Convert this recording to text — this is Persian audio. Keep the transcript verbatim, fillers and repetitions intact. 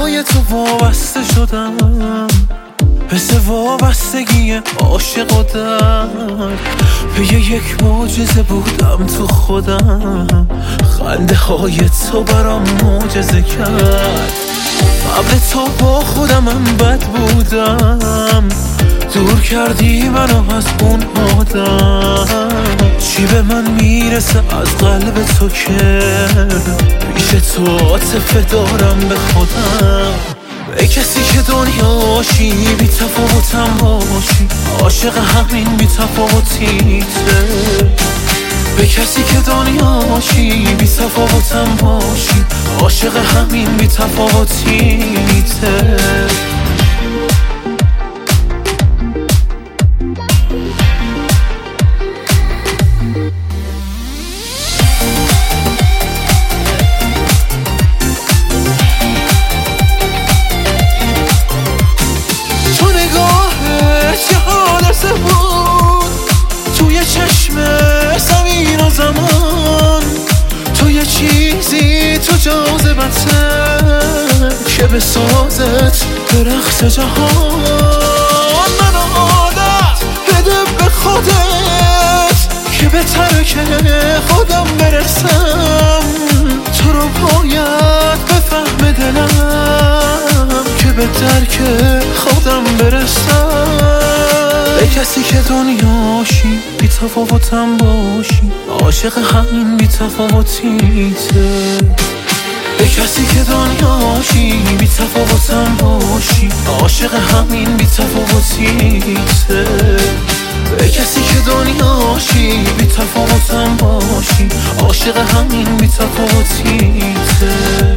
پای تو وابسته شدم، مثل وابستگی عاشق و درد. به یک معجزه بودم تو خودم، خنده های تو برام معجزه کرد. قبل تو با خودمم بد بودم، دور کردی منو از اون آدم. چی به من میرسه از قلب تو که پیش تو عاطفه دارم به خودم. به کسی که دنیاشی بی تفاوتم باشی، عاشق همین بی تفاوتیته. به کسی که دنیاشی بی تفاوتم باشی، عاشق همین بی تفاوتیته. توی چشم زمین و زمان، توی چیزی تو جاذبته که بسازت درخت جهان. منو عادت بده به خودت که به ترک خودم برسم. تو رو باید بفهم دلم که به درک خودم برسم. به کسی که دنیاشی بی تفاوتم باشی، عاشق همین بی تفاوتیته. به کسی که دنیاشی بی تفاوتم باشی، عاشق همین بی تفاوتیته. به کسی که دنیاشی بی تفاوتم باشی، عاشق همین بی تفاوتیته.